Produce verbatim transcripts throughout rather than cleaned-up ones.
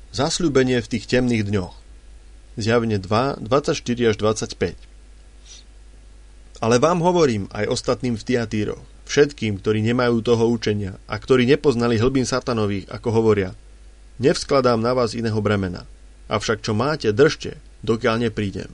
Zasľúbenie v tých temných dňoch. Zjavenie dva, dvadsaťštyri až dvadsaťpäť. Ale vám hovorím aj ostatným v Tiatíroch, všetkým, ktorí nemajú toho učenia a ktorí nepoznali hlbín satanových, ako hovoria: nevskladám na vás iného bremena, avšak čo máte, držte, dokiaľ neprídem.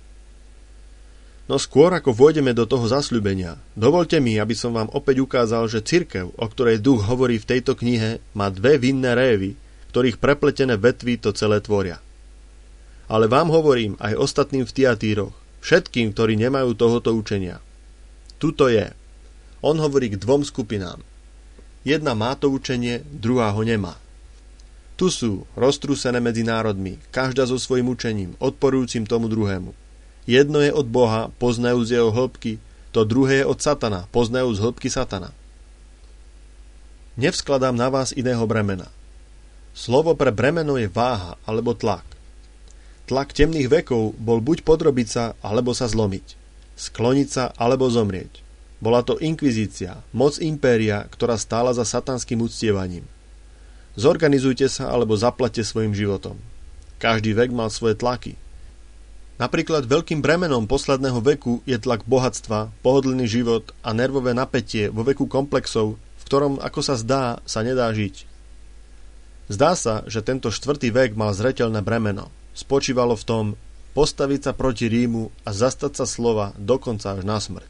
No skôr ako vôjdeme do toho zasľúbenia, dovolte mi, aby som vám opäť ukázal, že cirkev, o ktorej duch hovorí v tejto knihe, má dve vinné révy, ktorých prepletené vetvy to celé tvoria. Ale vám hovorím aj ostatným v Tiatíroch, všetkým, ktorí nemajú tohoto učenia. Tuto je. On hovorí k dvom skupinám. Jedna má to učenie, druhá ho nemá. Tu sú, roztrúsené medzi národmi, každá so svojím učením, odporujúcim tomu druhému. Jedno je od Boha, poznajú z jeho hĺbky, to druhé je od Satana, poznajú z hĺbky Satana. Nevskladám na vás iného bremena. Slovo pre bremeno je váha alebo tlak. Tlak temných vekov bol buď podrobiť sa, alebo sa zlomiť. Skloniť sa, alebo zomrieť. Bola to inkvizícia, moc impéria, ktorá stála za satanským uctievaním. Zorganizujte sa, alebo zaplatte svojim životom. Každý vek mal svoje tlaky. Napríklad veľkým bremenom posledného veku je tlak bohatstva, pohodlný život a nervové napätie vo veku komplexov, v ktorom, ako sa zdá, sa nedá žiť. Zdá sa, že tento štvrtý vek mal zreteľné bremeno. Spočívalo v tom postaviť sa proti Rímu a zastať sa slova dokonca až na smrť.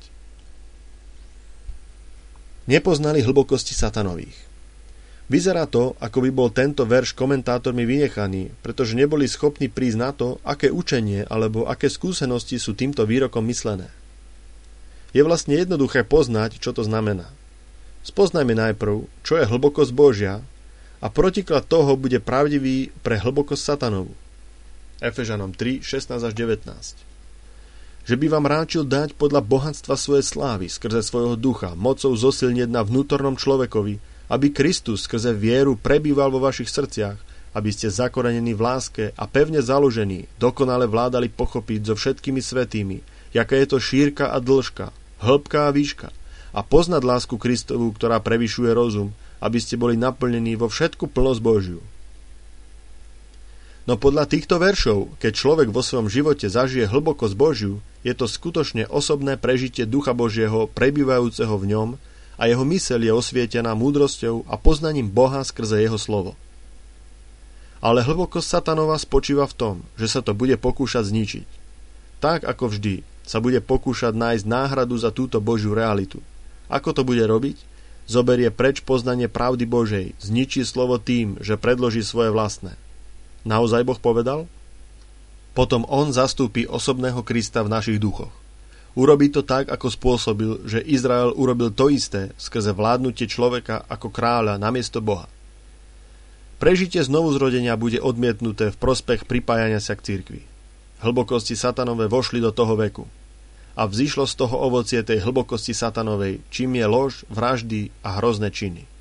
Nepoznali hlbokosti satanových. Vyzerá to, ako by bol tento verš komentátormi vynechaný, pretože neboli schopní prísť na to, aké učenie alebo aké skúsenosti sú týmto výrokom myslené. Je vlastne jednoduché poznať, čo to znamená. Spoznajme najprv, čo je hlbokosť Božia, a protiklad toho bude pravdivý pre hlbokosť satanovú. Efežanom tri, šestnásť až devätnásť. Že by vám ráčil dať podľa bohatstva svojej slávy skrze svojho ducha mocou zosilnieť na vnútornom človekovi, aby Kristus skrze vieru prebýval vo vašich srdciach, aby ste zakorenení v láske a pevne založení dokonale vládali pochopiť so všetkými svätými, jaká je to šírka a dĺžka, hĺbka a výška, a poznať lásku Kristovu, ktorá prevyšuje rozum, aby ste boli naplnení vo všetku plnosť Božiu. No podľa týchto veršov, keď človek vo svojom živote zažije hlbokosť Božiu, je to skutočne osobné prežitie Ducha Božieho prebývajúceho v ňom a jeho myseľ je osvietená múdrosťou a poznaním Boha skrze jeho slovo. Ale hlbokosť satanova spočíva v tom, že sa to bude pokúšať zničiť. Tak ako vždy sa bude pokúšať nájsť náhradu za túto Božiu realitu. Ako to bude robiť? Zoberie preč poznanie pravdy Božej, zničí slovo tým, že predloží svoje vlastné. Naozaj Boh povedal? Potom on zastúpi osobného Krista v našich duchoch. Urobí to tak, ako spôsobil, že Izrael urobil to isté skrze vládnutie človeka ako kráľa namiesto Boha. Prežitie znovuzrodenia bude odmietnuté v prospech pripájania sa k cirkvi. Hlbokosti satanové vošli do toho veku. A vzišlo z toho ovocie tej hlbokosti satanovej, čím je lož, vraždy a hrozné činy.